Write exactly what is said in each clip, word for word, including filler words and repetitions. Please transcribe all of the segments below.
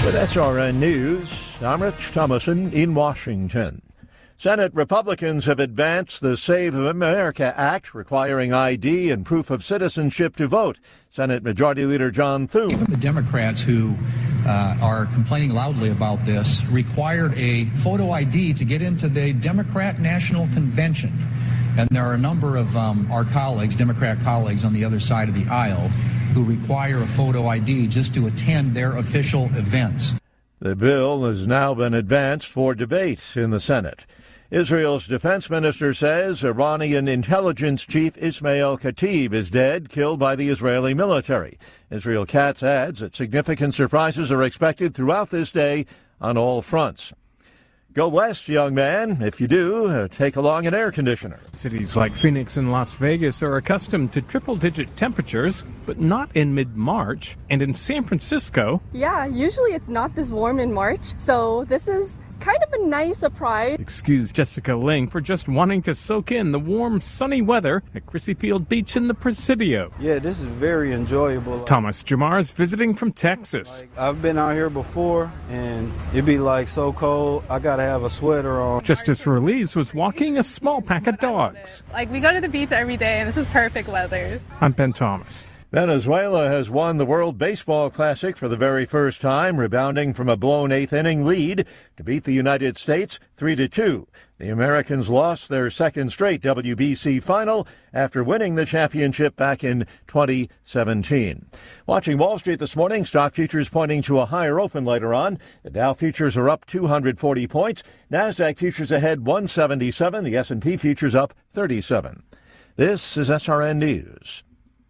With S R N News, I'm Rich Thomason in Washington. Senate Republicans have advanced the Save America Act requiring I D and proof of citizenship to vote. Senate Majority Leader John Thune. Even the Democrats who uh, are complaining loudly about this required a photo I D to get into the Democrat National Convention. And there are a number of um, our colleagues, Democrat colleagues on the other side of the aisle, who require a photo I D just to attend their official events. The bill has now been advanced for debate in the Senate. Israel's defense minister says Iranian intelligence chief Ismail Khatib is dead, killed by the Israeli military. Israel Katz adds that significant surprises are expected throughout this day on all fronts. Go west, young man. If you do, uh, take along an air conditioner. Cities like Phoenix and Las Vegas are accustomed to triple-digit temperatures, but not in mid-March. And in San Francisco... Yeah, usually it's not this warm in March, so this is kind of a nice surprise. Excuse Jessica Ling for just wanting to soak in the warm, sunny weather at Crissy Field Beach in the Presidio. Yeah, this is very enjoyable. Thomas Jamar is visiting from Texas. Like, I've been out here before, and it'd be like so cold, I gotta have a sweater on. Justice Ruiz was walking a small pack of dogs. Like, we go to the beach every day, and this is perfect weather. I'm Ben Thomas. Venezuela has won the World Baseball Classic for the very first time, rebounding from a blown eighth-inning lead to beat the United States three to two. The Americans lost their second straight W B C final after winning the championship back in twenty seventeen. Watching Wall Street this morning, stock futures pointing to a higher open later on. The Dow futures are up two hundred forty points. NASDAQ futures ahead one seventy-seven. The S and P futures up thirty-seven. This is S R N News.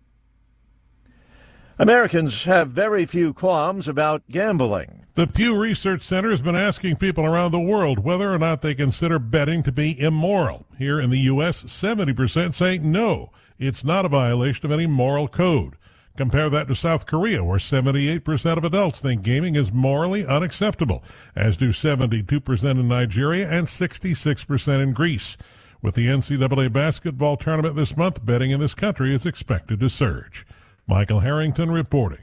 Americans have very few qualms about gambling. The Pew Research Center has been asking people around the world whether or not they consider betting to be immoral. Here in the U S, seventy percent say no, it's not a violation of any moral code. Compare that to South Korea, where seventy-eight percent of adults think gaming is morally unacceptable, as do seventy-two percent in Nigeria and sixty-six percent in Greece. With the N C double A basketball tournament this month, betting in this country is expected to surge. Michael Harrington reporting.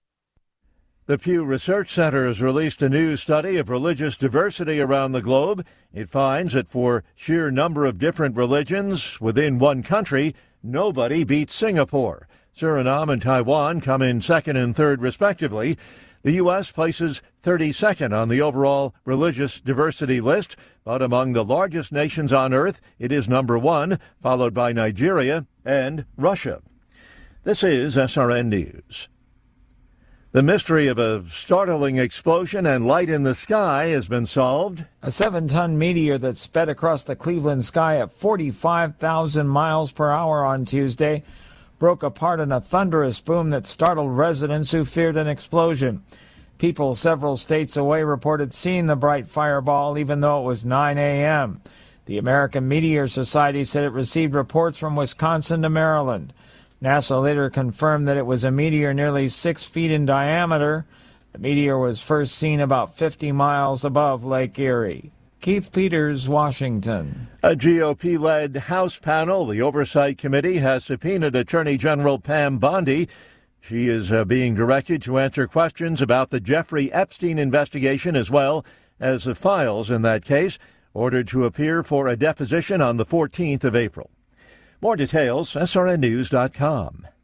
The Pew Research Center has released a new study of religious diversity around the globe. It finds that for sheer number of different religions within one country, nobody beats Singapore. Suriname and Taiwan come in second and third, respectively. The U S places thirty-second on the overall religious diversity list, but among the largest nations on earth, it is number one, followed by Nigeria and Russia. This is S R N News. The mystery of a startling explosion and light in the sky has been solved. A seven-ton meteor that sped across the Cleveland sky at forty-five thousand miles per hour on Tuesday broke apart in a thunderous boom that startled residents who feared an explosion. People several states away reported seeing the bright fireball even though it was nine a.m. The American Meteor Society said it received reports from Wisconsin to Maryland. NASA later confirmed that it was a meteor nearly six feet in diameter. The meteor was first seen about fifty miles above Lake Erie. Keith Peters, Washington. A G O P-led House panel, the Oversight Committee, has subpoenaed Attorney General Pam Bondi. She is uh, being directed to answer questions about the Jeffrey Epstein investigation as well as the files in that case, ordered to appear for a deposition on the fourteenth of April. More details, S R N news dot com.